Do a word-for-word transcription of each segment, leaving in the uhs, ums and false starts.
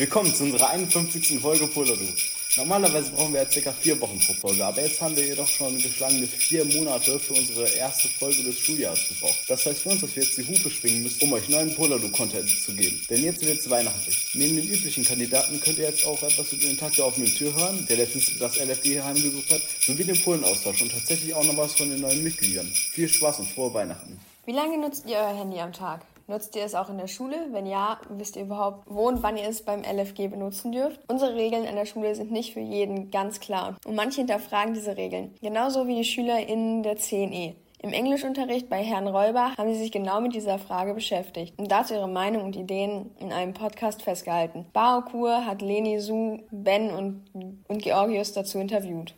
Willkommen zu unserer einundfünfzigsten Folge Poladu. Normalerweise brauchen wir ja circa vier Wochen pro Folge, aber jetzt haben wir jedoch schon geschlagene vier Monate für unsere erste Folge des Schuljahres gebraucht. Das heißt für uns, dass wir jetzt die Hufe schwingen müssen, um euch neuen Poladu-Content zu geben. Denn jetzt wird es weihnachtlich. Neben den üblichen Kandidaten könnt ihr jetzt auch etwas über den Tag der offenen Tür hören, der letztens das L F G hier heimgesucht hat, sowie den Polenaustausch und tatsächlich auch noch was von den neuen Mitgliedern. Viel Spaß und frohe Weihnachten. Wie lange nutzt ihr euer Handy am Tag? Nutzt ihr es auch in der Schule? Wenn ja, wisst ihr überhaupt, wo und wann ihr es beim L F G benutzen dürft? Unsere Regeln an der Schule sind nicht für jeden ganz klar und manche hinterfragen diese Regeln. Genauso wie die SchülerInnen der zehn E. Im Englischunterricht bei Herrn Räuber haben sie sich genau mit dieser Frage beschäftigt und dazu ihre Meinung und Ideen in einem Podcast festgehalten. Baokur hat Leni, Su, Ben und, und Georgios dazu interviewt.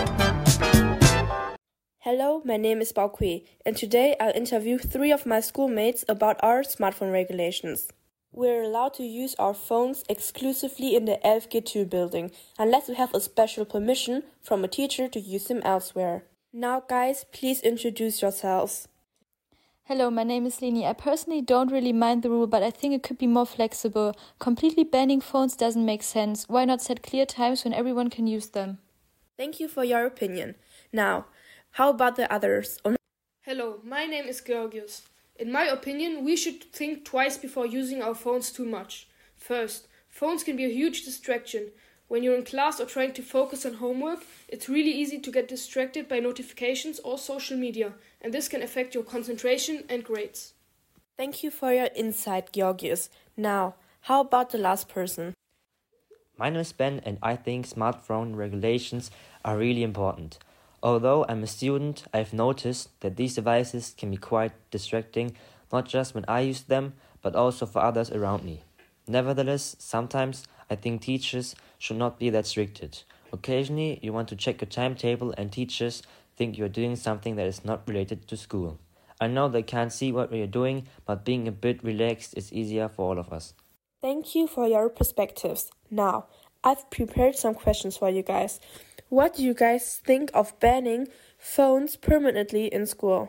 Hello, my name is Bao Kui, and today I'll interview three of my schoolmates about our smartphone regulations. We're allowed to use our phones exclusively in the L F G two building, unless we have a special permission from a teacher to use them elsewhere. Now guys, please introduce yourselves. Hello, my name is Leni. I personally don't really mind the rule, but I think it could be more flexible. Completely banning phones doesn't make sense. Why not set clear times when everyone can use them? Thank you for your opinion. Now, how about the others? Hello, my name is Georgios. In my opinion, we should think twice before using our phones too much. First, phones can be a huge distraction. When you're in class or trying to focus on homework, it's really easy to get distracted by notifications or social media, and this can affect your concentration and grades. Thank you for your insight, Georgios. Now, how about the last person? My name is Ben, and I think smartphone regulations are really important. Although I'm a student, I've noticed that these devices can be quite distracting, not just when I use them, but also for others around me. Nevertheless, sometimes I think teachers should not be that stricted. Occasionally, you want to check your timetable and teachers think you're doing something that is not related to school. I know they can't see what we are doing, but being a bit relaxed is easier for all of us. Thank you for your perspectives. Now, I've prepared some questions for you guys. What do you guys think of banning phones permanently in school?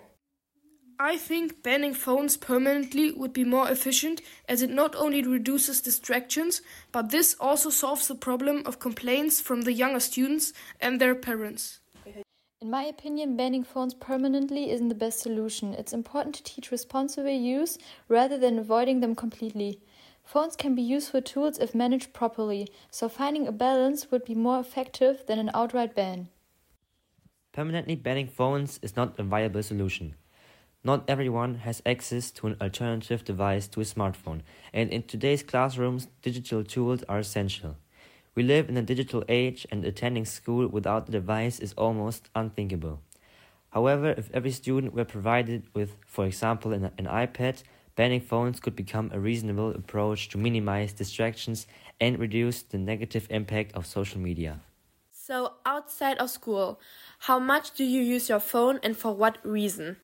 I think banning phones permanently would be more efficient, as it not only reduces distractions, but this also solves the problem of complaints from the younger students and their parents. In my opinion, banning phones permanently isn't the best solution. It's important to teach responsible use rather than avoiding them completely. Phones can be useful tools if managed properly, so finding a balance would be more effective than an outright ban. Permanently banning phones is not a viable solution. Not everyone has access to an alternative device to a smartphone, and in today's classrooms, digital tools are essential. We live in a digital age, and attending school without the device is almost unthinkable. However, if every student were provided with, for example, an, an iPad, banning phones could become a reasonable approach to minimize distractions and reduce the negative impact of social media. So, outside of school, how much do you use your phone and for what reason?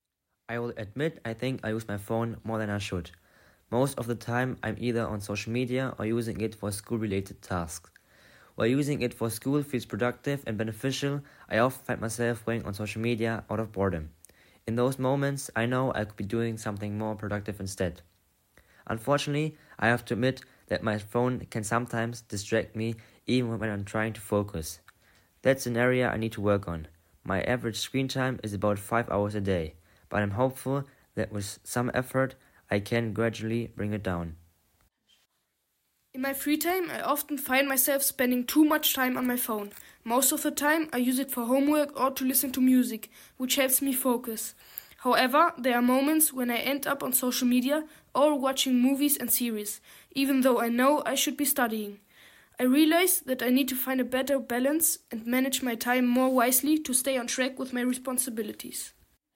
I will admit I think I use my phone more than I should. Most of the time I'm either on social media or using it for school-related tasks. While using it for school feels productive and beneficial, I often find myself going on social media out of boredom. In those moments, I know I could be doing something more productive instead. Unfortunately, I have to admit that my phone can sometimes distract me even when I'm trying to focus. That's an area I need to work on. My average screen time is about five hours a day, but I'm hopeful that with some effort, I can gradually bring it down. In my free time, I often find myself spending too much time on my phone. Most of the time, I use it for homework or to listen to music, which helps me focus. However, there are moments when I end up on social media or watching movies and series, even though I know I should be studying. I realize that I need to find a better balance and manage my time more wisely to stay on track with my responsibilities.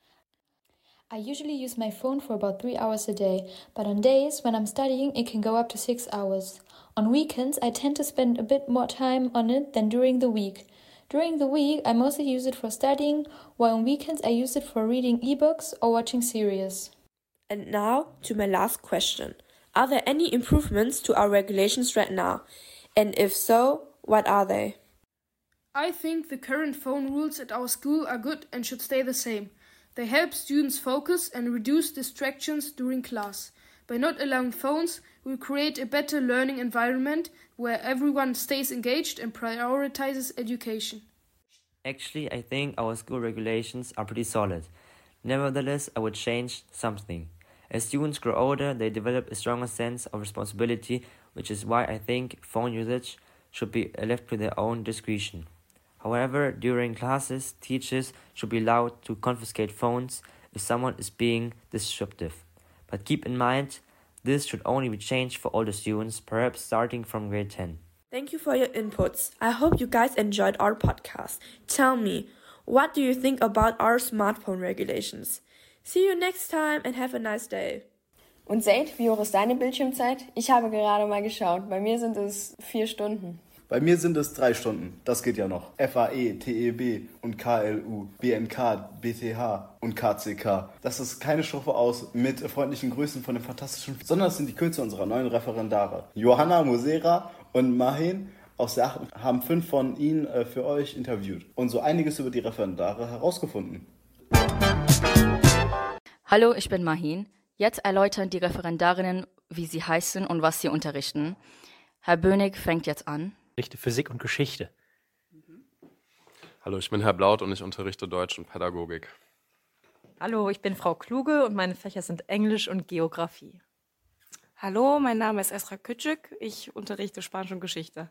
I usually use my phone for about three hours a day, but on days when I'm studying, it can go up to six hours. On weekends, I tend to spend a bit more time on it than during the week. During the week, I mostly use it for studying, while on weekends I use it for reading ebooks or watching series. And now to my last question. Are there any improvements to our regulations right now? And if so, what are they? I think the current phone rules at our school are good and should stay the same. They help students focus and reduce distractions during class. By not allowing phones, we create a better learning environment where everyone stays engaged and prioritizes education. Actually, I think our school regulations are pretty solid. Nevertheless, I would change something. As students grow older, they develop a stronger sense of responsibility, which is why I think phone usage should be left to their own discretion. However, during classes, teachers should be allowed to confiscate phones if someone is being disruptive. But keep in mind, this should only be changed for older students, perhaps starting from grade ten. Thank you for your inputs. I hope you guys enjoyed our podcast. Tell me, what do you think about our smartphone regulations? See you next time and have a nice day. Und Zaid, wie hoch ist deine Bildschirmzeit? Ich habe gerade mal geschaut. Bei mir sind es vier Stunden. Bei mir sind es drei Stunden. Das geht ja noch. F A E, T E B und K L U, B N K, B T H und K C K. Das ist keine Strophe aus mit freundlichen Grüßen von den Fantastischen, sondern das sind die Kürze unserer neuen Referendare. Johanna, Musera und Mahin aus der achten haben fünf von ihnen äh, für euch interviewt und so einiges über die Referendare herausgefunden. Hallo, ich bin Mahin. Jetzt erläutern die Referendarinnen, wie sie heißen und was sie unterrichten. Herr Bönig fängt jetzt an. Ich unterrichte Physik und Geschichte. Hallo, ich bin Herr Blaut und ich unterrichte Deutsch und Pädagogik. Hallo, ich bin Frau Kluge und meine Fächer sind Englisch und Geografie. Hallo, mein Name ist Esra Kütschük. Ich unterrichte Spanisch und Geschichte.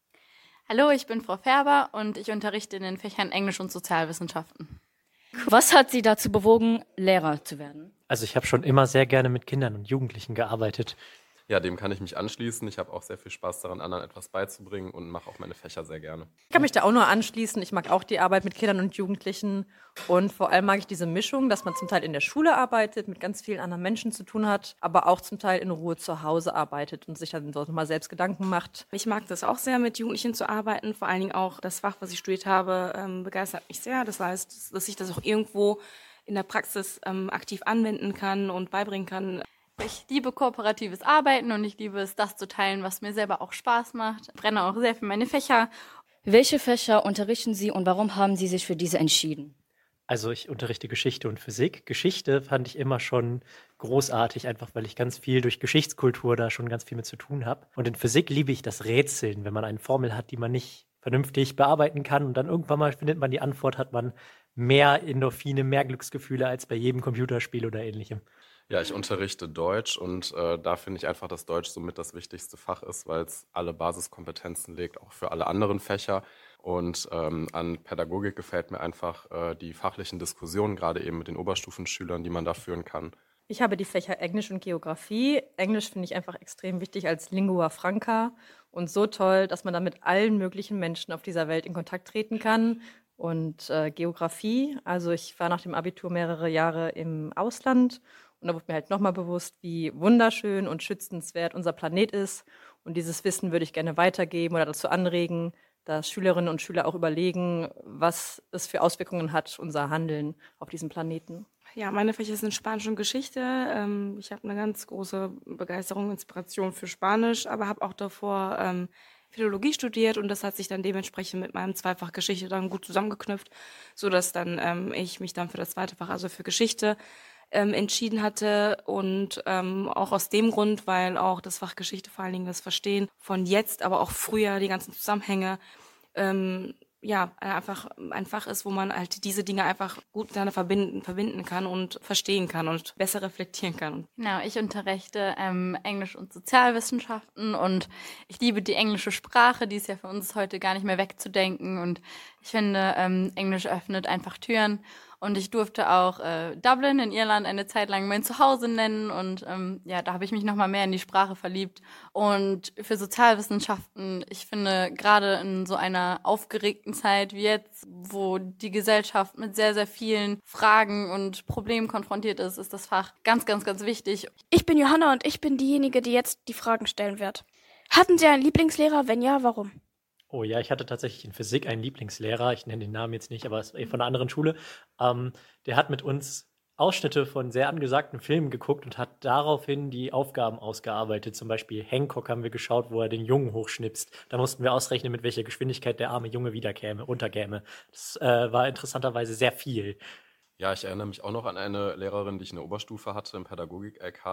Hallo, ich bin Frau Färber und ich unterrichte in den Fächern Englisch und Sozialwissenschaften. Was hat Sie dazu bewogen, Lehrer zu werden? Also ich habe schon immer sehr gerne mit Kindern und Jugendlichen gearbeitet. Ja, dem kann ich mich anschließen. Ich habe auch sehr viel Spaß daran, anderen etwas beizubringen und mache auch meine Fächer sehr gerne. Ich kann mich da auch nur anschließen. Ich mag auch die Arbeit mit Kindern und Jugendlichen. Und vor allem mag ich diese Mischung, dass man zum Teil in der Schule arbeitet, mit ganz vielen anderen Menschen zu tun hat, aber auch zum Teil in Ruhe zu Hause arbeitet und sich dann dort nochmal selbst Gedanken macht. Ich mag das auch sehr, mit Jugendlichen zu arbeiten. Vor allen Dingen auch das Fach, was ich studiert habe, ähm, begeistert mich sehr. Das heißt, dass ich das auch irgendwo in der Praxis ähm, aktiv anwenden kann und beibringen kann. Ich liebe kooperatives Arbeiten und ich liebe es, das zu teilen, was mir selber auch Spaß macht. Ich brenne auch sehr für meine Fächer. Welche Fächer unterrichten Sie und warum haben Sie sich für diese entschieden? Also ich unterrichte Geschichte und Physik. Geschichte fand ich immer schon großartig, einfach weil ich ganz viel durch Geschichtskultur da schon ganz viel mit zu tun habe. Und in Physik liebe ich das Rätseln, wenn man eine Formel hat, die man nicht vernünftig bearbeiten kann und dann irgendwann mal findet man die Antwort, hat man mehr Endorphine, mehr Glücksgefühle als bei jedem Computerspiel oder ähnlichem. Ja, ich unterrichte Deutsch und äh, da finde ich einfach, dass Deutsch somit das wichtigste Fach ist, weil es alle Basiskompetenzen legt, auch für alle anderen Fächer. Und ähm, an Pädagogik gefällt mir einfach äh, die fachlichen Diskussionen, gerade eben mit den Oberstufenschülern, die man da führen kann. Ich habe die Fächer Englisch und Geografie. Englisch finde ich einfach extrem wichtig als Lingua Franca und so toll, dass man da mit allen möglichen Menschen auf dieser Welt in Kontakt treten kann. Und äh, Geografie, also ich war nach dem Abitur mehrere Jahre im Ausland und da wurde mir halt nochmal bewusst, wie wunderschön und schützenswert unser Planet ist. Und dieses Wissen würde ich gerne weitergeben oder dazu anregen, dass Schülerinnen und Schüler auch überlegen, was es für Auswirkungen hat, unser Handeln auf diesem Planeten. Ja, meine Fächer sind Spanisch und Geschichte. Ähm, ich habe eine ganz große Begeisterung, Inspiration für Spanisch, aber habe auch davor ähm, Philologie studiert und das hat sich dann dementsprechend mit meinem Zweifach Geschichte dann gut zusammengeknüpft, sodass dann ähm, ich mich dann für das zweite Fach, also für Geschichte, ähm, entschieden hatte und ähm, auch aus dem Grund, weil auch das Fach Geschichte vor allen Dingen das Verstehen von jetzt, aber auch früher, die ganzen Zusammenhänge, ähm, ja, einfach ein Fach ist, wo man halt diese Dinge einfach gut miteinander verbinden, verbinden kann und verstehen kann und besser reflektieren kann. Genau, ich unterrichte ähm, Englisch und Sozialwissenschaften und ich liebe die englische Sprache, die ist ja für uns heute gar nicht mehr wegzudenken und ich finde, ähm, Englisch öffnet einfach Türen. Und ich durfte auch äh, Dublin in Irland eine Zeit lang mein Zuhause nennen und ähm, ja, da habe ich mich nochmal mehr in die Sprache verliebt. Und für Sozialwissenschaften, ich finde, gerade in so einer aufgeregten Zeit wie jetzt, wo die Gesellschaft mit sehr, sehr vielen Fragen und Problemen konfrontiert ist, ist das Fach ganz, ganz, ganz wichtig. Ich bin Johanna und ich bin diejenige, die jetzt die Fragen stellen wird. Hatten Sie einen Lieblingslehrer? Wenn ja, warum? Oh ja, ich hatte tatsächlich in Physik einen Lieblingslehrer, ich nenne den Namen jetzt nicht, aber es ist von einer anderen Schule. Ähm, der hat mit uns Ausschnitte von sehr angesagten Filmen geguckt und hat daraufhin die Aufgaben ausgearbeitet. Zum Beispiel Hancock haben wir geschaut, wo er den Jungen hochschnipst. Da mussten wir ausrechnen, mit welcher Geschwindigkeit der arme Junge wiederkäme, runterkäme. Das äh, war interessanterweise sehr viel. Ja, ich erinnere mich auch noch an eine Lehrerin, die ich in der Oberstufe hatte, im Pädagogik-L K,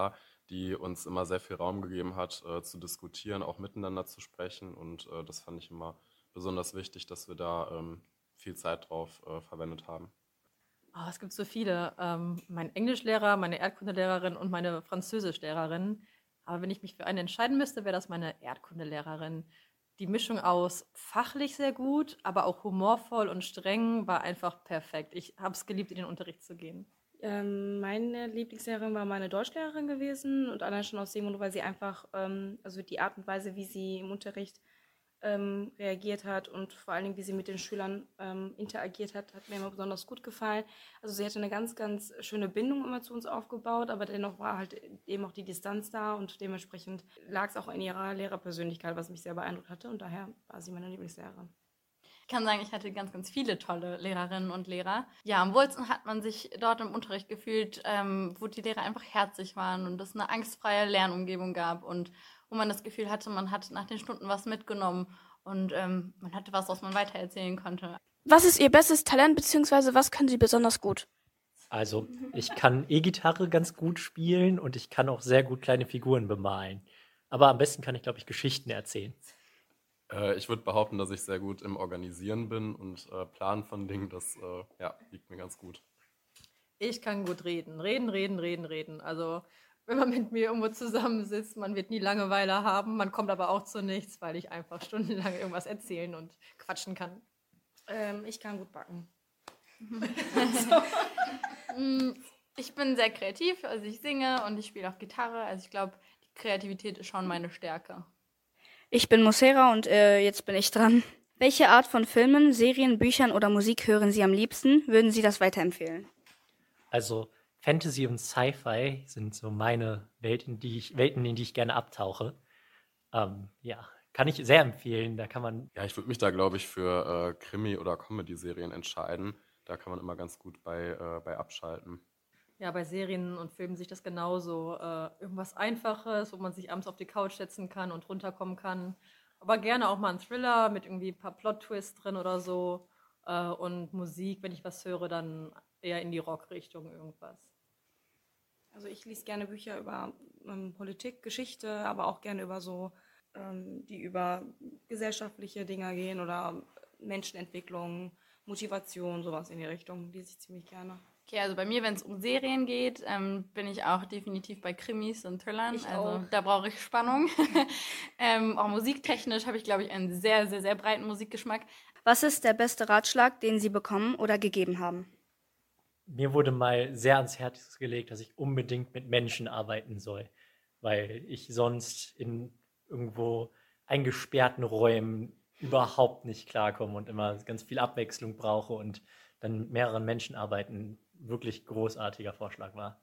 die uns immer sehr viel Raum gegeben hat, äh, zu diskutieren, auch miteinander zu sprechen. Und äh, das fand ich immer besonders wichtig, dass wir da ähm, viel Zeit drauf äh, verwendet haben. Oh, es gibt so viele. Ähm, mein Englischlehrer, meine Erdkundelehrerin und meine Französischlehrerin. Aber wenn ich mich für eine entscheiden müsste, wäre das meine Erdkundelehrerin. Die Mischung aus fachlich sehr gut, aber auch humorvoll und streng war einfach perfekt. Ich habe es geliebt, in den Unterricht zu gehen. Ähm, meine Lieblingslehrerin war meine Deutschlehrerin gewesen und allein schon aus dem Grund, weil sie einfach, ähm, also die Art und Weise, wie sie im Unterricht ähm, reagiert hat und vor allen Dingen, wie sie mit den Schülern ähm, interagiert hat, hat mir immer besonders gut gefallen. Also sie hatte eine ganz, ganz schöne Bindung immer zu uns aufgebaut, aber dennoch war halt eben auch die Distanz da und dementsprechend lag es auch in ihrer Lehrerpersönlichkeit, was mich sehr beeindruckt hatte und daher war sie meine Lieblingslehrerin. Ich kann sagen, ich hatte ganz, ganz viele tolle Lehrerinnen und Lehrer. Ja, am wohlsten hat man sich dort im Unterricht gefühlt, ähm, wo die Lehrer einfach herzlich waren und es eine angstfreie Lernumgebung gab und wo man das Gefühl hatte, man hat nach den Stunden was mitgenommen und ähm, man hatte was, was man weitererzählen konnte. Was ist Ihr bestes Talent, beziehungsweise was können Sie besonders gut? Also, ich kann E-Gitarre ganz gut spielen und ich kann auch sehr gut kleine Figuren bemalen. Aber am besten kann ich, glaube ich, Geschichten erzählen. Äh, ich würde behaupten, dass ich sehr gut im Organisieren bin und äh, Planen von Dingen, das äh, ja, liegt mir ganz gut. Ich kann gut reden. Reden, reden, reden, reden. Also, wenn man mit mir irgendwo zusammensitzt, man wird nie Langeweile haben, man kommt aber auch zu nichts, weil ich einfach stundenlang irgendwas erzählen und quatschen kann. Ähm, ich kann gut backen. Ich bin sehr kreativ, also ich singe und ich spiele auch Gitarre. Also ich glaube, die Kreativität ist schon meine Stärke. Ich bin Mosera und äh, jetzt bin ich dran. Welche Art von Filmen, Serien, Büchern oder Musik hören Sie am liebsten? Würden Sie das weiterempfehlen? Also Fantasy und Sci-Fi sind so meine Welt, in die ich, Welten, in die ich gerne abtauche. Ähm, ja, kann ich sehr empfehlen. Da kann man. Ja, ich würde mich da, glaube ich, für äh, Krimi- oder Comedy-Serien entscheiden. Da kann man immer ganz gut bei, äh, bei abschalten. Ja, bei Serien und Filmen sehe ich das genauso. Äh, irgendwas Einfaches, wo man sich abends auf die Couch setzen kann und runterkommen kann. Aber gerne auch mal ein Thriller mit irgendwie ein paar Plot-Twists drin oder so. Äh, und Musik, wenn ich was höre, dann eher in die Rock-Richtung irgendwas. Also ich lese gerne Bücher über ähm, Politik, Geschichte, aber auch gerne über so, ähm, die über gesellschaftliche Dinge gehen oder Menschenentwicklung, Motivation, sowas in die Richtung, lese ich ziemlich gerne. Okay, also bei mir, wenn es um Serien geht, ähm, bin ich auch definitiv bei Krimis und Thrillern. Ich also auch. Da brauche ich Spannung. ähm, auch musiktechnisch habe ich, glaube ich, einen sehr, sehr, sehr breiten Musikgeschmack. Was ist der beste Ratschlag, den Sie bekommen oder gegeben haben? Mir wurde mal sehr ans Herz gelegt, dass ich unbedingt mit Menschen arbeiten soll, weil ich sonst in irgendwo eingesperrten Räumen überhaupt nicht klarkomme und immer ganz viel Abwechslung brauche und dann mit mehreren Menschen arbeiten wirklich großartiger Vorschlag war.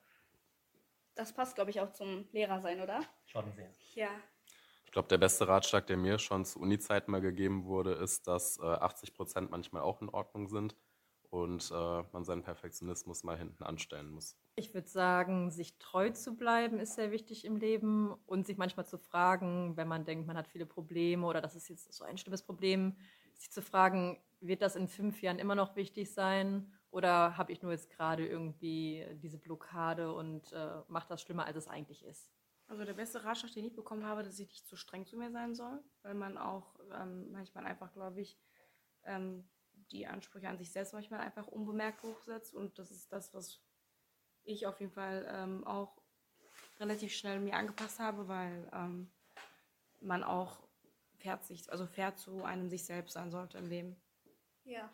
Das passt, glaube ich, auch zum Lehrer sein, oder? Schon sehr. Ja. Ich glaube, der beste Ratschlag, der mir schon zu Uni-Zeiten mal gegeben wurde, ist, dass äh, achtzig Prozent manchmal auch in Ordnung sind und äh, man seinen Perfektionismus mal hinten anstellen muss. Ich würde sagen, sich treu zu bleiben ist sehr wichtig im Leben und sich manchmal zu fragen, wenn man denkt, man hat viele Probleme oder das ist jetzt so ein schlimmes Problem, sich zu fragen, wird das in fünf Jahren immer noch wichtig sein oder habe ich nur jetzt gerade irgendwie diese Blockade und äh, mache das schlimmer, als es eigentlich ist? Also der beste Ratschlag, den ich bekommen habe, dass ich nicht zu streng zu mir sein soll, weil man auch ähm, manchmal einfach, glaube ich, ähm, die Ansprüche an sich selbst manchmal einfach unbemerkt hochsetzt und das ist das, was ich auf jeden Fall ähm, auch relativ schnell mir angepasst habe, weil ähm, man auch fair, sich, also fair zu einem sich selbst sein sollte im Leben. Ja.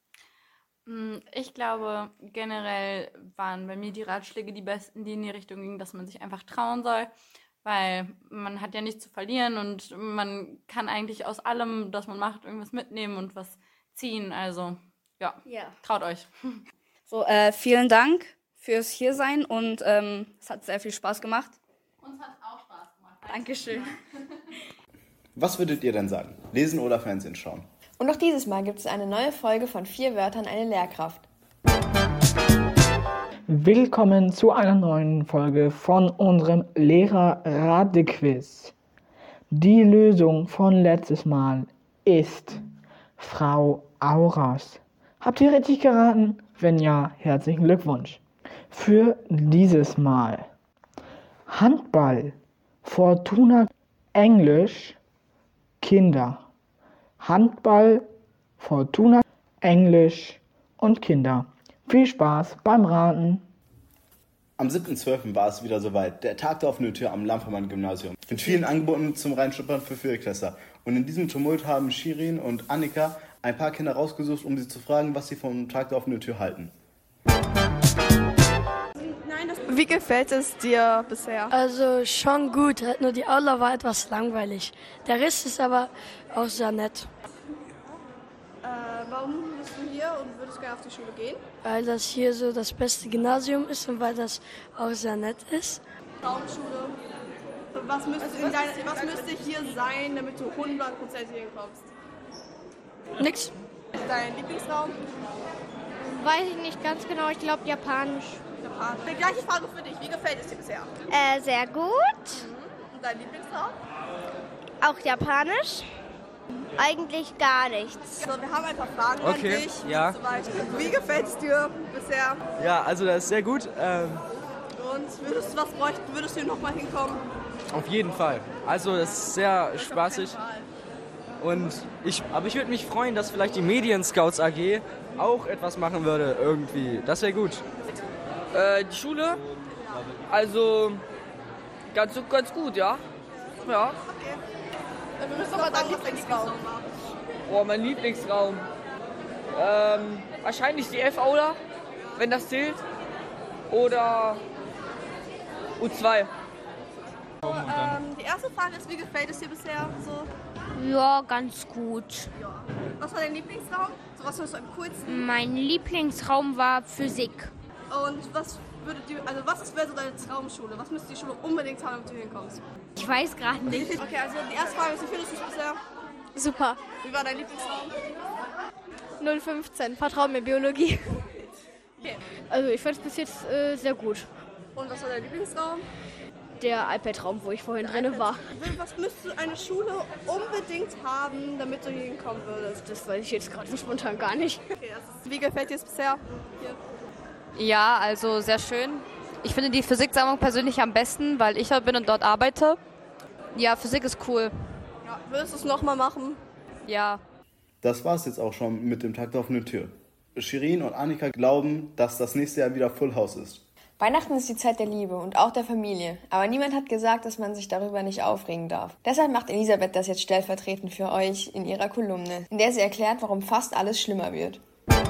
Ich glaube, generell waren bei mir die Ratschläge die besten, die in die Richtung gingen, dass man sich einfach trauen soll, weil man hat ja nichts zu verlieren und man kann eigentlich aus allem, das man macht, irgendwas mitnehmen und was ziehen. Also ja, ja. Traut euch. So, äh, vielen Dank fürs Hiersein und ähm, es hat sehr viel Spaß gemacht. Uns hat auch Spaß gemacht. Dankeschön. Was würdet ihr denn sagen? Lesen oder Fernsehen schauen? Und auch dieses Mal gibt es eine neue Folge von Vier Wörtern, eine Lehrkraft. Willkommen zu einer neuen Folge von unserem Lehrer-Rate-Quiz. Die Lösung von letztes Mal ist Frau Auras. Habt ihr richtig geraten? Wenn ja, herzlichen Glückwunsch. Für dieses Mal Handball, Fortuna, Englisch, Kinder. Handball, Fortuna, Englisch und Kinder. Viel Spaß beim Raten. Am siebten zwölften war es wieder soweit, der Tag der offenen Tür am Lampermann-Gymnasium. Mit vielen Angeboten zum Reinschuppern für Viertklässler. Und in diesem Tumult haben Shirin und Annika ein paar Kinder rausgesucht, um sie zu fragen, was sie vom Tag der offenen Tür halten. Wie gefällt es dir bisher? Also schon gut, nur die Aula war etwas langweilig. Der Rest ist aber auch sehr nett. Äh, warum bist du hier und würdest gerne auf die Schule gehen? Weil das hier so das beste Gymnasium ist und weil das auch sehr nett ist. Traumschule. Was müsste, also, was, dein, was müsste hier sein, damit du hundert Prozent hier kommst? Nix. Dein Lieblingsraum? Weiß ich nicht ganz genau, ich glaube Japanisch. Japanisch. Die gleiche Frage für dich, wie gefällt es dir bisher? Äh, sehr gut. Mhm. Und dein Lieblingsraum? Auch Japanisch. Eigentlich gar nichts. Also, wir haben ein paar Fragen okay, an dich. Ja. Wie gefällt es dir bisher? Ja, also das ist sehr gut. Ähm, Und würdest du was bräuchten, würdest du hier nochmal hinkommen? Auf jeden Fall. Also es ist sehr das spaßig. Und ich, aber ich würde mich freuen, dass vielleicht die Medien-Scouts A G auch etwas machen würde irgendwie. Das wäre gut. Äh, die Schule? Also ganz, ganz gut, ja. Ja. Okay. Dann würdest du aber deinen Lieblingsraum machen. Oh, mein Lieblingsraum. Ähm, wahrscheinlich die F-Aula, wenn das zählt. Oder U zwei. So, ähm, die erste Frage ist, wie gefällt es dir bisher so? Ja, ganz gut. Ja. Was war dein Lieblingsraum? So, was findest du am coolsten? Mein Lieblingsraum war Physik. Und was würde die, also was wäre so deine Traumschule? Was müsste die Schule unbedingt haben, damit du hinkommst? Ich weiß gerade nicht. Okay, also die erste Frage ist, wie findest du es bisher? Super. Wie war dein Lieblingsraum? null fünfzehn, Vertrau mir, Biologie. Okay. Also ich fand es bis jetzt äh, sehr gut. Und was war dein Lieblingsraum? Der iPad-Raum, wo ich vorhin drin war. Was müsste eine Schule unbedingt haben, damit du hier hinkommen würdest? Das weiß ich jetzt gerade so spontan gar nicht. Okay, das ist, wie gefällt dir es bisher hier? Ja, also sehr schön. Ich finde die Physiksammlung persönlich am besten, weil ich dort bin und dort arbeite. Ja, Physik ist cool. Ja, würdest du es nochmal machen? Ja. Das war's jetzt auch schon mit dem Tag der offenen Tür. Shirin und Annika glauben, dass das nächste Jahr wieder Full House ist. Weihnachten ist die Zeit der Liebe und auch der Familie, aber niemand hat gesagt, dass man sich darüber nicht aufregen darf. Deshalb macht Elisabeth das jetzt stellvertretend für euch in ihrer Kolumne, in der sie erklärt, warum fast alles schlimmer wird.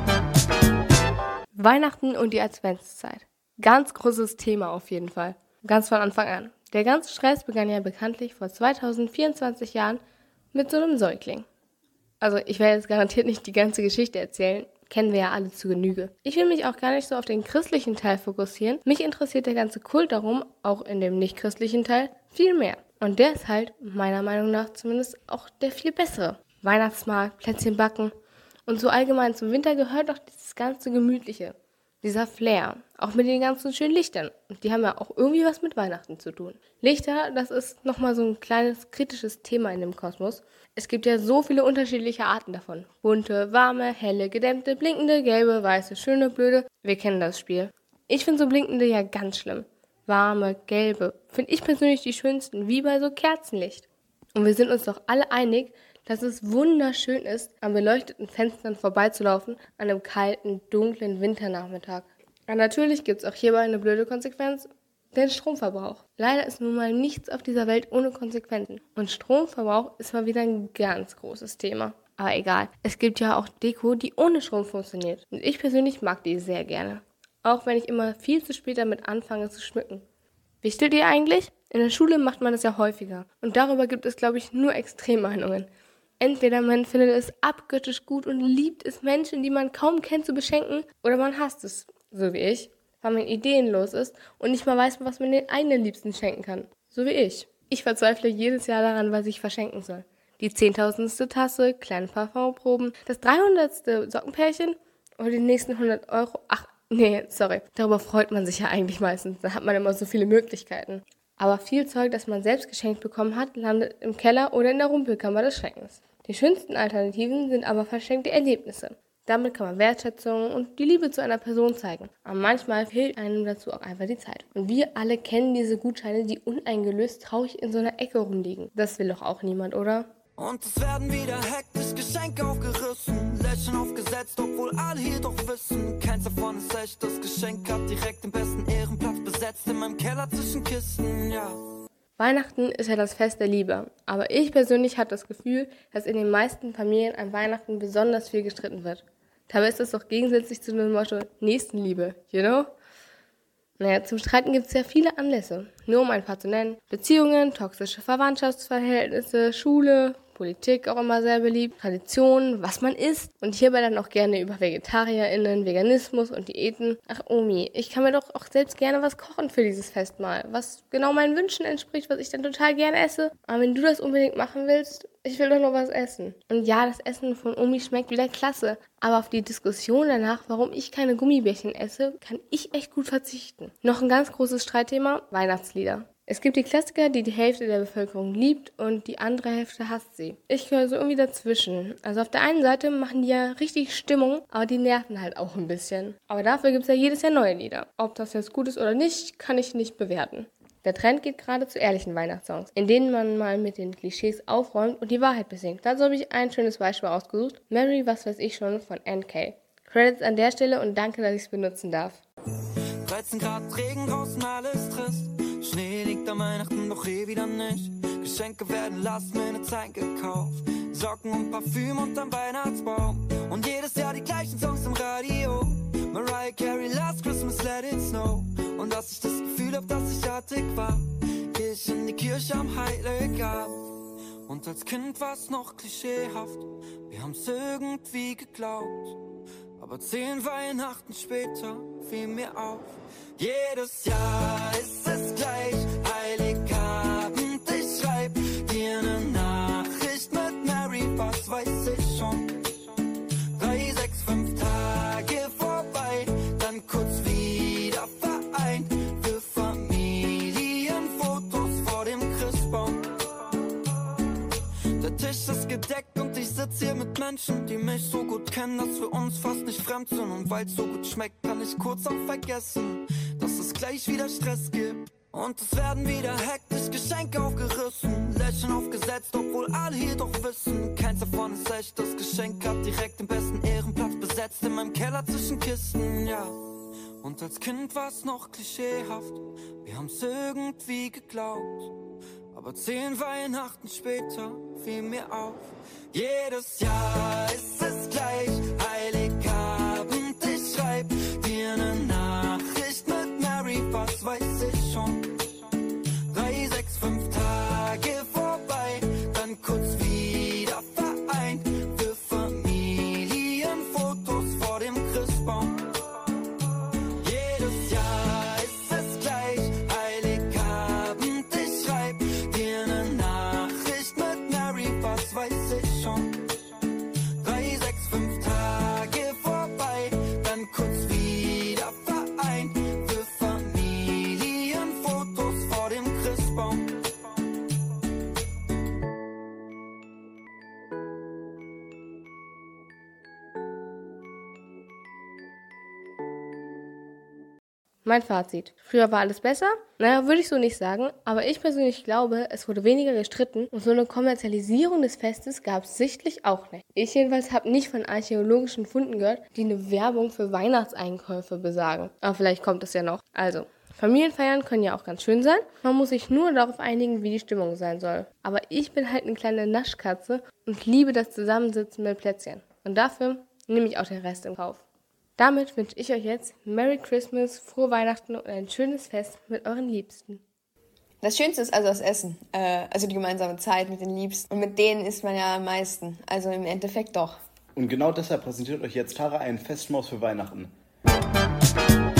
Weihnachten und die Adventszeit. Ganz großes Thema auf jeden Fall. Ganz von Anfang an. Der ganze Stress begann ja bekanntlich vor zweitausendvierundzwanzig Jahren mit so einem Säugling. Also ich werde jetzt garantiert nicht die ganze Geschichte erzählen, kennen wir ja alle zu Genüge. Ich will mich auch gar nicht so auf den christlichen Teil fokussieren. Mich interessiert der ganze Kult darum, auch in dem nicht-christlichen Teil, viel mehr. Und der ist halt, meiner Meinung nach zumindest, auch der viel bessere. Weihnachtsmarkt, Plätzchen backen und so allgemein zum Winter gehört auch dieses ganze Gemütliche. Dieser Flair, auch mit den ganzen schönen Lichtern. Und die haben ja auch irgendwie was mit Weihnachten zu tun. Lichter, das ist nochmal so ein kleines kritisches Thema in dem Kosmos. Es gibt ja so viele unterschiedliche Arten davon. Bunte, warme, helle, gedämmte, blinkende, gelbe, weiße, schöne, blöde. Wir kennen das Spiel. Ich finde so blinkende ja ganz schlimm. Warme, gelbe, finde ich persönlich die schönsten, wie bei so Kerzenlicht. Und wir sind uns doch alle einig, dass es wunderschön ist, an beleuchteten Fenstern vorbeizulaufen an einem kalten, dunklen Winternachmittag. Aber natürlich gibt es auch hierbei eine blöde Konsequenz, den Stromverbrauch. Leider ist nun mal nichts auf dieser Welt ohne Konsequenzen. Und Stromverbrauch ist mal wieder ein ganz großes Thema. Aber egal, es gibt ja auch Deko, die ohne Strom funktioniert. Und ich persönlich mag die sehr gerne. Auch wenn ich immer viel zu spät damit anfange zu schmücken. Wichtet ihr eigentlich? In der Schule macht man das ja häufiger. Und darüber gibt es, glaube ich, nur Extremmeinungen. Entweder man findet es abgöttisch gut und liebt es, Menschen, die man kaum kennt, zu beschenken, oder man hasst es, so wie ich, weil man ideenlos ist und nicht mal weiß, was man den eigenen Liebsten schenken kann, so wie ich. Ich verzweifle jedes Jahr daran, was ich verschenken soll. Die zehntausendste Tasse, kleine Parfumproben, das dreihundertste Sockenpärchen oder die nächsten hundert Euro. Ach, nee, sorry, darüber freut man sich ja eigentlich meistens, da hat man immer so viele Möglichkeiten. Aber viel Zeug, das man selbst geschenkt bekommen hat, landet im Keller oder in der Rumpelkammer des Schreckens. Die schönsten Alternativen sind aber verschenkte Erlebnisse. Damit kann man Wertschätzung und die Liebe zu einer Person zeigen. Aber manchmal fehlt einem dazu auch einfach die Zeit. Und wir alle kennen diese Gutscheine, die uneingelöst traurig in so einer Ecke rumliegen. Das will doch auch niemand, oder? Und es werden wieder hektisch Geschenke aufgerissen, Lächeln aufgesetzt, obwohl alle hier doch wissen, keins davon ist echt, das Geschenk hat direkt den besten Ehrenplatz besetzt in meinem Keller zwischen Kisten, ja. Weihnachten ist ja das Fest der Liebe, aber ich persönlich habe das Gefühl, dass in den meisten Familien an Weihnachten besonders viel gestritten wird. Dabei ist das doch gegensätzlich zu dem Motto Nächstenliebe, you know? Naja, zum Streiten gibt es ja viele Anlässe, nur um ein paar zu nennen. Beziehungen, toxische Verwandtschaftsverhältnisse, Schule, Politik auch immer sehr beliebt, Traditionen, was man isst und hierbei dann auch gerne über VegetarierInnen, Veganismus und Diäten. Ach Omi, ich kann mir doch auch selbst gerne was kochen für dieses Festmahl, was genau meinen Wünschen entspricht, was ich dann total gerne esse. Aber wenn du das unbedingt machen willst, ich will doch noch was essen. Und ja, das Essen von Omi schmeckt wieder klasse, aber auf die Diskussion danach, warum ich keine Gummibärchen esse, kann ich echt gut verzichten. Noch ein ganz großes Streitthema, Weihnachtslieder. Es gibt die Klassiker, die die Hälfte der Bevölkerung liebt und die andere Hälfte hasst sie. Ich gehöre so irgendwie dazwischen. Also auf der einen Seite machen die ja richtig Stimmung, aber die nerven halt auch ein bisschen. Aber dafür gibt es ja jedes Jahr neue Lieder. Ob das jetzt gut ist oder nicht, kann ich nicht bewerten. Der Trend geht gerade zu ehrlichen Weihnachtssongs, in denen man mal mit den Klischees aufräumt und die Wahrheit besingt. Dazu habe ich ein schönes Beispiel ausgesucht. Mary, was weiß ich schon von N K. Credits an der Stelle und danke, dass ich es benutzen darf. dreizehn Grad Regen draußen, alles trist. Schnee liegt am Weihnachten, doch eh wieder nicht. Geschenke werden last minute Zeit gekauft. Socken und Parfüm unterm Weihnachtsbaum. Und jedes Jahr die gleichen Songs im Radio. Mariah Carey, Last Christmas, Let It Snow. Und dass ich das Gefühl hab, dass ich artig war, geh ich in die Kirche am Heiligabend. Und als Kind war's noch klischeehaft, wir haben's irgendwie geglaubt. Aber zehn Weihnachten später fiel mir auf, jedes Jahr ist es gleich, Heiligabend, ich schreib dir ne Nachricht mit Mary, was weiß ich schon. Drei, sechs, fünf Tage vorbei, dann kurz wieder vereint, für Familienfotos vor dem Christbaum. Der Tisch ist gedeckt und ich sitz hier mit Menschen, die mich so gut kennen, dass wir uns fast nicht fremd sind. Und weil's so gut schmeckt, kann ich kurz auch vergessen, dass es gleich wieder Stress gibt. Und es werden wieder hektisch Geschenke aufgerissen, Lächeln aufgesetzt, obwohl alle hier doch wissen, keins davon ist echt, das Geschenk hat direkt den besten Ehrenplatz besetzt in meinem Keller zwischen Kisten, ja. Und als Kind war's noch klischeehaft, wir haben's irgendwie geglaubt. Aber zehn Weihnachten später fiel mir auf, jedes Jahr ist es gleich, Heiligabend, ich schreib dir ne Nachricht mit Mary, was weiß ich schon. Drei, sechs, fünf Tage vorbei, dann kurz wieder vereint, für Familienfotos vor dem Christbaum. Jedes Jahr ist es gleich, Heiligabend, ich schreib dir ne Nachricht mit Mary, was weiß ich schon. Drei, sechs, fünf Tage vorbei, dann kurz wieder vereint, für Familienfotos vor dem Christbaum. Mein Fazit. Früher war alles besser? Naja, würde ich so nicht sagen, aber ich persönlich glaube, es wurde weniger gestritten und so eine Kommerzialisierung des Festes gab es sichtlich auch nicht. Ich jedenfalls habe nicht von archäologischen Funden gehört, die eine Werbung für Weihnachtseinkäufe besagen. Aber vielleicht kommt es ja noch. Also, Familienfeiern können ja auch ganz schön sein. Man muss sich nur darauf einigen, wie die Stimmung sein soll. Aber ich bin halt eine kleine Naschkatze und liebe das Zusammensitzen mit Plätzchen. Und dafür nehme ich auch den Rest in Kauf. Damit wünsche ich euch jetzt Merry Christmas, frohe Weihnachten und ein schönes Fest mit euren Liebsten. Das Schönste ist also das Essen, äh, also die gemeinsame Zeit mit den Liebsten. Und mit denen isst man ja am meisten, also im Endeffekt doch. Und genau deshalb präsentiert euch jetzt Tara einen Festmaus für Weihnachten.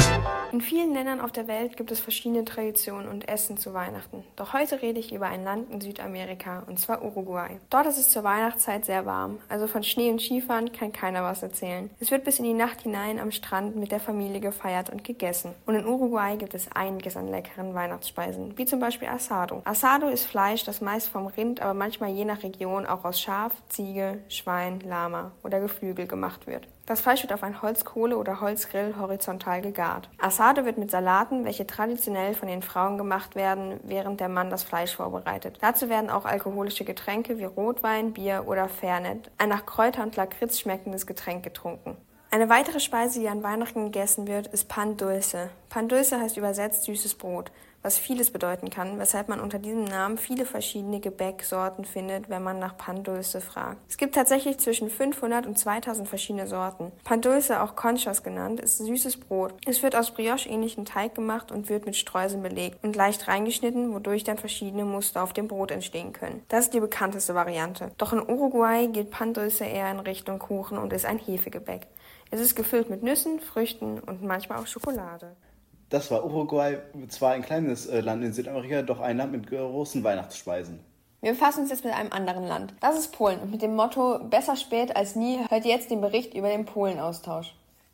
In vielen Ländern auf der Welt gibt es verschiedene Traditionen und Essen zu Weihnachten. Doch heute rede ich über ein Land in Südamerika, und zwar Uruguay. Dort ist es zur Weihnachtszeit sehr warm, also von Schnee und Skifahren kann keiner was erzählen. Es wird bis in die Nacht hinein am Strand mit der Familie gefeiert und gegessen. Und in Uruguay gibt es einiges an leckeren Weihnachtsspeisen, wie zum Beispiel Asado. Asado ist Fleisch, das meist vom Rind, aber manchmal je nach Region auch aus Schaf, Ziege, Schwein, Lama oder Geflügel gemacht wird. Das Fleisch wird auf ein Holzkohle- oder Holzgrill horizontal gegart. Asado wird mit Salaten, welche traditionell von den Frauen gemacht werden, während der Mann das Fleisch vorbereitet. Dazu werden auch alkoholische Getränke wie Rotwein, Bier oder Fernet, ein nach Kräuter und Lakritz schmeckendes Getränk, getrunken. Eine weitere Speise, die an Weihnachten gegessen wird, ist Pan Dulce. Pan Dulce heißt übersetzt süßes Brot, was vieles bedeuten kann, weshalb man unter diesem Namen viele verschiedene Gebäcksorten findet, wenn man nach Pan Dulce fragt. Es gibt tatsächlich zwischen fünfhundert und zweitausend verschiedene Sorten. Pan Dulce, auch Conchas genannt, ist süßes Brot. Es wird aus Brioche-ähnlichen Teig gemacht und wird mit Streuseln belegt und leicht reingeschnitten, wodurch dann verschiedene Muster auf dem Brot entstehen können. Das ist die bekannteste Variante. Doch in Uruguay geht Pan Dulce eher in Richtung Kuchen und ist ein Hefegebäck. Es ist gefüllt mit Nüssen, Früchten und manchmal auch Schokolade. Das war Uruguay, zwar ein kleines äh, Land in Südamerika, doch ein Land mit großen Weihnachtsspeisen. Wir befassen uns jetzt mit einem anderen Land. Das ist Polen und mit dem Motto "Besser spät als nie" hört ihr jetzt den Bericht über den Polen-Austausch.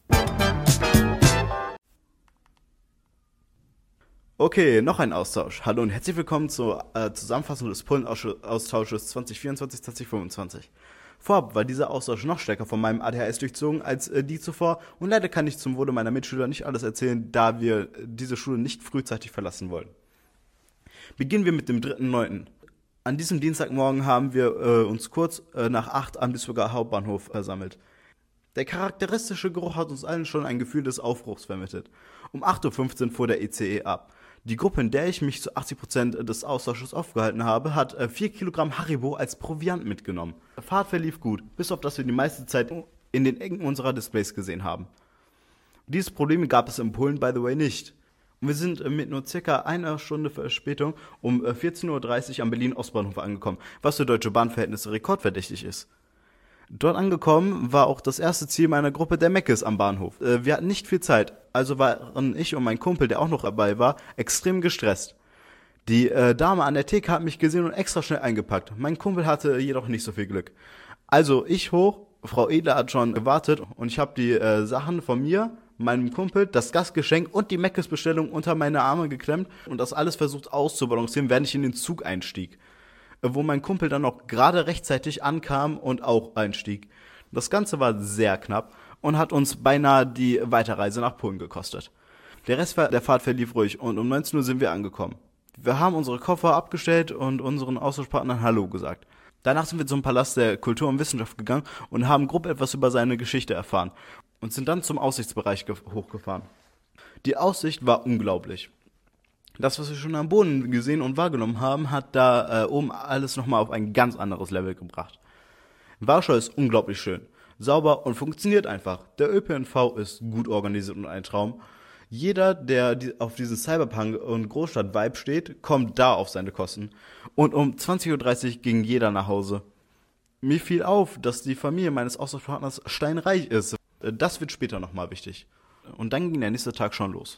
Okay, noch ein Austausch. Hallo und herzlich willkommen zur äh, Zusammenfassung des Polen-Austausches zwanzig vierundzwanzig zwanzig fünfundzwanzig. Vorab war dieser Austausch noch stärker von meinem A D H S durchzogen als äh, die zuvor und leider kann ich zum Wohle meiner Mitschüler nicht alles erzählen, da wir diese Schule nicht frühzeitig verlassen wollen. Beginnen wir mit dem dritten neunten An diesem Dienstagmorgen haben wir äh, uns kurz äh, nach acht am Duisburger Hauptbahnhof versammelt. Der charakteristische Geruch hat uns allen schon ein Gefühl des Aufbruchs vermittelt. Um acht Uhr fünfzehn fuhr der I C E ab. Die Gruppe, in der ich mich zu achtzig Prozent des Austausches aufgehalten habe, hat vier Kilogramm Haribo als Proviant mitgenommen. Die Fahrt verlief gut, bis auf dass wir die meiste Zeit in den Ecken unserer Displays gesehen haben. Dieses Problem gab es in Polen, by the way, nicht. Und wir sind mit nur circa einer Stunde Verspätung um vierzehn Uhr dreißig am Berlin-Ostbahnhof angekommen, was für deutsche Bahnverhältnisse rekordverdächtig ist. Dort angekommen war auch das erste Ziel meiner Gruppe, der Meckes am Bahnhof. Wir hatten nicht viel Zeit, also waren ich und mein Kumpel, der auch noch dabei war, extrem gestresst. Die äh, Dame an der Theke hat mich gesehen und extra schnell eingepackt. Mein Kumpel hatte jedoch nicht so viel Glück. Also ich hoch, Frau Edler hat schon gewartet und ich habe die äh, Sachen von mir, meinem Kumpel, das Gastgeschenk und die Meckes-Bestellung unter meine Arme geklemmt und das alles versucht auszubalancieren, während ich in den Zug einstieg, wo mein Kumpel dann noch gerade rechtzeitig ankam und auch einstieg. Das Ganze war sehr knapp und hat uns beinahe die Weiterreise nach Polen gekostet. Der Rest der Fahrt verlief ruhig und um neunzehn Uhr sind wir angekommen. Wir haben unsere Koffer abgestellt und unseren Austauschpartnern Hallo gesagt. Danach sind wir zum Palast der Kultur und Wissenschaft gegangen und haben grob etwas über seine Geschichte erfahren und sind dann zum Aussichtsbereich hochgefahren. Die Aussicht war unglaublich. Das, was wir schon am Boden gesehen und wahrgenommen haben, hat da äh, oben alles nochmal auf ein ganz anderes Level gebracht. Warschau ist unglaublich schön, sauber und funktioniert einfach. Der Ö P N V ist gut organisiert und ein Traum. Jeder, der die, auf diesen Cyberpunk- und Großstadt-Vibe steht, kommt da auf seine Kosten. Und um zwanzig Uhr dreißig ging jeder nach Hause. Mir fiel auf, dass die Familie meines Austauschpartners steinreich ist. Das wird später nochmal wichtig. Und dann ging der nächste Tag schon los.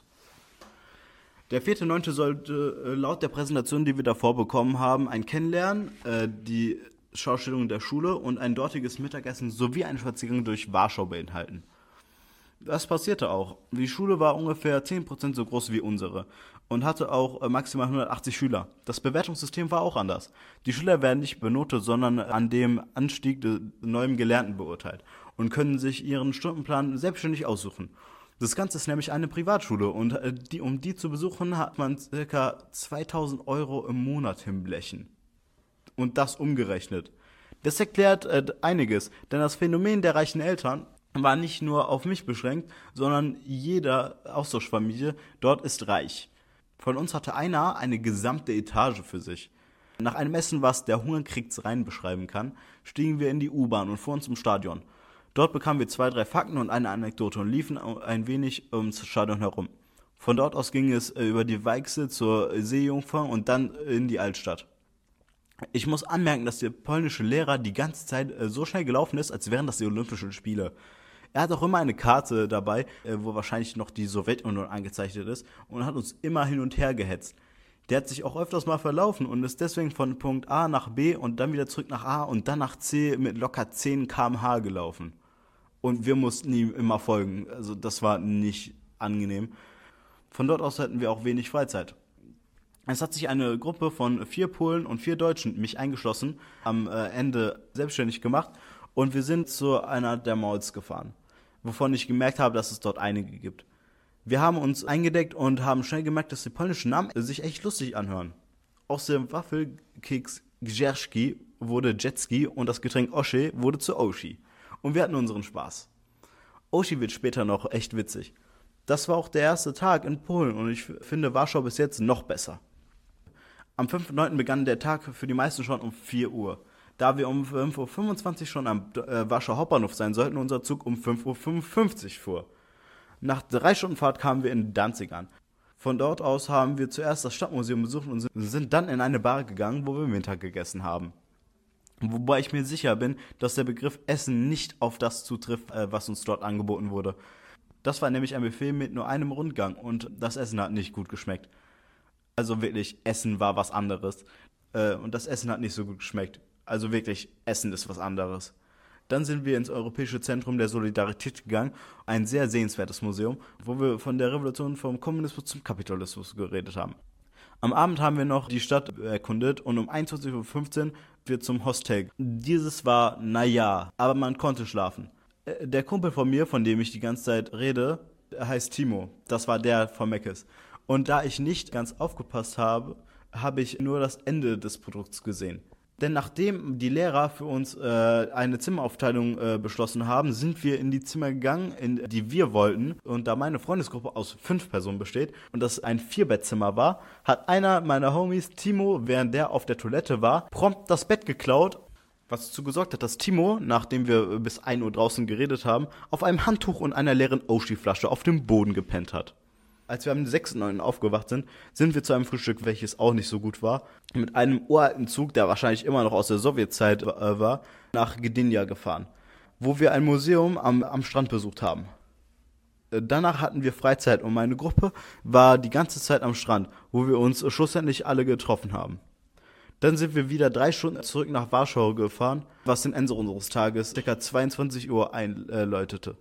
Der vierte neunte sollte äh, laut der Präsentation, die wir davor bekommen haben, ein Kennenlernen, äh, die Schaustellung der Schule und ein dortiges Mittagessen sowie einen Spaziergang durch Warschau beinhalten. Das passierte auch. Die Schule war ungefähr zehn Prozent so groß wie unsere und hatte auch äh, maximal hundertachtzig Schüler. Das Bewertungssystem war auch anders. Die Schüler werden nicht benotet, sondern an dem Anstieg des neuen Gelernten beurteilt und können sich ihren Stundenplan selbstständig aussuchen. Das Ganze ist nämlich eine Privatschule und äh, die, um die zu besuchen, hat man ca. zweitausend Euro im Monat hinblechen. Und das umgerechnet. Das erklärt äh, einiges, denn das Phänomen der reichen Eltern war nicht nur auf mich beschränkt, sondern jeder Austauschfamilie dort ist reich. Von uns hatte einer eine gesamte Etage für sich. Nach einem Essen, was der Hunger kriegt's rein beschreiben kann, stiegen wir in die U-Bahn und fuhren zum Stadion. Dort bekamen wir zwei, drei Fakten und eine Anekdote und liefen ein wenig ums Stadion herum. Von dort aus ging es über die Weichsel zur Seejungfrau und dann in die Altstadt. Ich muss anmerken, dass der polnische Lehrer die ganze Zeit so schnell gelaufen ist, als wären das die Olympischen Spiele. Er hat auch immer eine Karte dabei, äh, wo wahrscheinlich noch die Sowjetunion angezeichnet ist und hat uns immer hin und her gehetzt. Der hat sich auch öfters mal verlaufen und ist deswegen von Punkt A nach B und dann wieder zurück nach A und dann nach C mit locker zehn Kilometer pro Stunde gelaufen. Und wir mussten ihm immer folgen. Also das war nicht angenehm. Von dort aus hatten wir auch wenig Freizeit. Es hat sich eine Gruppe von vier Polen und vier Deutschen, mich eingeschlossen, am äh, Ende selbstständig gemacht und wir sind zu einer der Malls gefahren, wovon ich gemerkt habe, dass es dort einige gibt. Wir haben uns eingedeckt und haben schnell gemerkt, dass die polnischen Namen sich echt lustig anhören. Aus dem Waffelkeks Grzerski wurde Jetski und das Getränk Osche wurde zu Oshi. Und wir hatten unseren Spaß. Oshi wird später noch echt witzig. Das war auch der erste Tag in Polen und ich finde Warschau bis jetzt noch besser. Am fünften neunten begann der Tag für die meisten schon um vier Uhr. Da wir um fünf Uhr fünfundzwanzig schon am äh, Warschau Hauptbahnhof sein sollten, unser Zug um fünf Uhr fünfundfünfzig fuhr. Nach drei Stunden Fahrt kamen wir in Danzig an. Von dort aus haben wir zuerst das Stadtmuseum besucht und sind dann in eine Bar gegangen, wo wir Mittag gegessen haben. Wobei ich mir sicher bin, dass der Begriff Essen nicht auf das zutrifft, was uns dort angeboten wurde. Das war nämlich ein Buffet mit nur einem Rundgang und das Essen hat nicht gut geschmeckt. Also wirklich, Essen war was anderes. Und das Essen hat nicht so gut geschmeckt. Also wirklich, Essen ist was anderes. Dann sind wir ins Europäische Zentrum der Solidarität gegangen, ein sehr sehenswertes Museum, wo wir von der Revolution vom Kommunismus zum Kapitalismus geredet haben. Am Abend haben wir noch die Stadt erkundet und um einundzwanzig Uhr fünfzehn wir zum Hostel. Dieses war, naja, aber man konnte schlafen. Der Kumpel von mir, von dem ich die ganze Zeit rede, heißt Timo. Das war der von Meckes. Und da ich nicht ganz aufgepasst habe, habe ich nur das Ende des Produkts gesehen. Denn nachdem die Lehrer für uns äh, eine Zimmeraufteilung äh, beschlossen haben, sind wir in die Zimmer gegangen, in die wir wollten. Und da meine Freundesgruppe aus fünf Personen besteht und das ein Vierbettzimmer war, hat einer meiner Homies, Timo, während der auf der Toilette war, prompt das Bett geklaut. Was dazu gesorgt hat, dass Timo, nachdem wir bis ein Uhr draußen geredet haben, auf einem Handtuch und einer leeren Oshi-Flasche auf dem Boden gepennt hat. Als wir am sechsten neunten aufgewacht sind, sind wir zu einem Frühstück, welches auch nicht so gut war, mit einem uralten Zug, der wahrscheinlich immer noch aus der Sowjetzeit äh, war, nach Gdynia gefahren, wo wir ein Museum am, am Strand besucht haben. Äh, danach hatten wir Freizeit und meine Gruppe war die ganze Zeit am Strand, wo wir uns schlussendlich alle getroffen haben. Dann sind wir wieder drei Stunden zurück nach Warschau gefahren, was den Ende unseres Tages ca. zweiundzwanzig Uhr einläutete.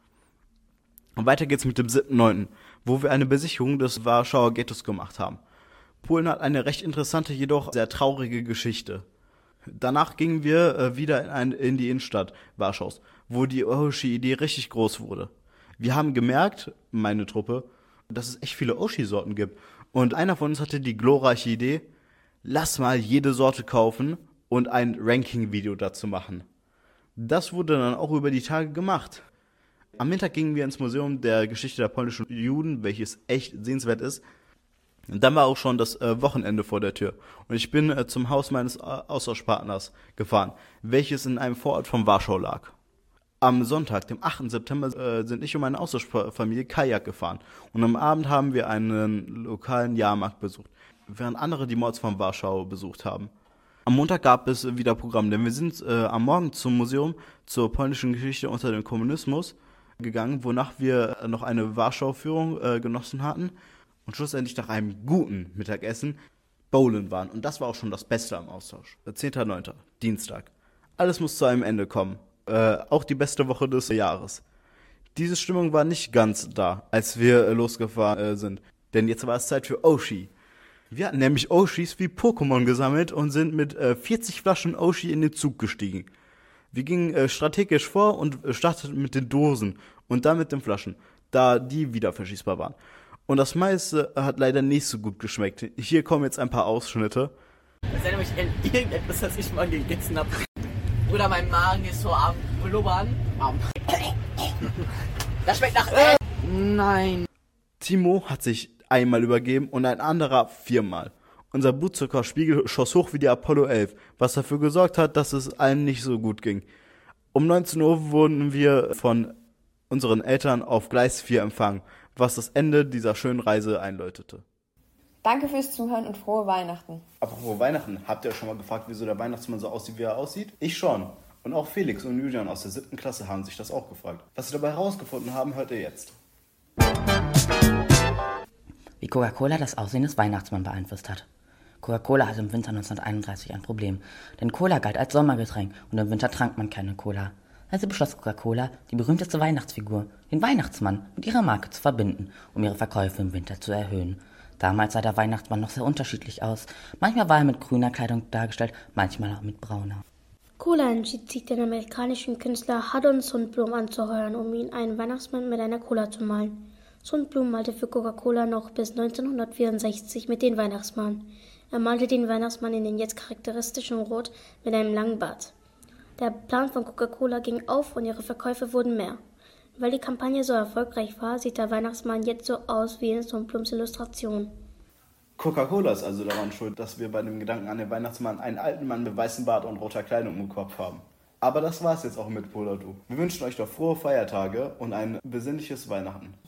Und weiter geht's mit dem siebten neunten, wo wir eine Besichtigung des Warschauer Ghettos gemacht haben. Polen hat eine recht interessante, jedoch sehr traurige Geschichte. Danach gingen wir äh, wieder in, ein, in die Innenstadt Warschaus, wo die Oshi-Idee richtig groß wurde. Wir haben gemerkt, meine Truppe, dass es echt viele Oshi-Sorten gibt. Und einer von uns hatte die glorreiche Idee, lass mal jede Sorte kaufen und ein Ranking-Video dazu machen. Das wurde dann auch über die Tage gemacht. Am Mittag gingen wir ins Museum der Geschichte der polnischen Juden, welches echt sehenswert ist. Und dann war auch schon das äh, Wochenende vor der Tür. Und ich bin äh, zum Haus meines äh, Austauschpartners gefahren, welches in einem Vorort von Warschau lag. Am Sonntag, dem achten September, äh, sind ich und meine Austauschfamilie Kajak gefahren. Und am Abend haben wir einen lokalen Jahrmarkt besucht, während andere die Malls von Warschau besucht haben. Am Montag gab es äh, wieder Programm, denn wir sind äh, am Morgen zum Museum zur polnischen Geschichte unter dem Kommunismus gegangen, wonach wir noch eine Warschau-Führung äh, genossen hatten und schlussendlich nach einem guten Mittagessen bowlen waren. Und das war auch schon das Beste am Austausch. zehnter neunter Dienstag. Alles muss zu einem Ende kommen. Äh, auch die beste Woche des Jahres. Diese Stimmung war nicht ganz da, als wir äh, losgefahren äh, sind. Denn jetzt war es Zeit für Oshi. Wir hatten nämlich Oshis wie Pokémon gesammelt und sind mit äh, vierzig Flaschen Oshi in den Zug gestiegen. Wir gingen äh, strategisch vor und äh, starteten mit den Dosen und dann mit den Flaschen, da die wieder verschießbar waren. Und das meiste hat leider nicht so gut geschmeckt. Hier kommen jetzt ein paar Ausschnitte. Das erinnert mich an irgendetwas, das ich mal gegessen habe. Oder mein Magen ist so am Blubbern. Das schmeckt nach... Äh, nein. Timo hat sich einmal übergeben und ein anderer viermal. Unser Blutzuckerspiegel schoss hoch wie die Apollo elf, was dafür gesorgt hat, dass es allen nicht so gut ging. Um neunzehn Uhr wurden wir von unseren Eltern auf Gleis vier empfangen, was das Ende dieser schönen Reise einläutete. Danke fürs Zuhören und frohe Weihnachten. Apropos Weihnachten, habt ihr euch schon mal gefragt, wieso der Weihnachtsmann so aussieht, wie er aussieht? Ich schon. Und auch Felix und Julian aus der siebten Klasse haben sich das auch gefragt. Was sie dabei herausgefunden haben, hört ihr jetzt. Wie Coca-Cola das Aussehen des Weihnachtsmanns beeinflusst hat. Coca-Cola hatte im Winter neunzehnhunderteinunddreißig ein Problem, denn Cola galt als Sommergetränk und im Winter trank man keine Cola. Also beschloss Coca-Cola, die berühmteste Weihnachtsfigur, den Weihnachtsmann, mit ihrer Marke zu verbinden, um ihre Verkäufe im Winter zu erhöhen. Damals sah der Weihnachtsmann noch sehr unterschiedlich aus. Manchmal war er mit grüner Kleidung dargestellt, manchmal auch mit brauner. Cola entschied sich, den amerikanischen Künstler Haddon Sundblom anzuheuern, um ihn einen Weihnachtsmann mit einer Cola zu malen. Sundblom malte für Coca-Cola noch bis neunzehnhundertvierundsechzig mit den Weihnachtsmann. Er malte den Weihnachtsmann in den jetzt charakteristischen Rot mit einem langen Bart. Der Plan von Coca-Cola ging auf und ihre Verkäufe wurden mehr. Weil die Kampagne so erfolgreich war, sieht der Weihnachtsmann jetzt so aus wie in Sundbloms Illustration. Coca-Cola ist also daran schuld, dass wir bei dem Gedanken an den Weihnachtsmann einen alten Mann mit weißem Bart und roter Kleidung im Kopf haben. Aber das war's jetzt auch mit Poladu. Wir wünschen euch doch frohe Feiertage und ein besinnliches Weihnachten.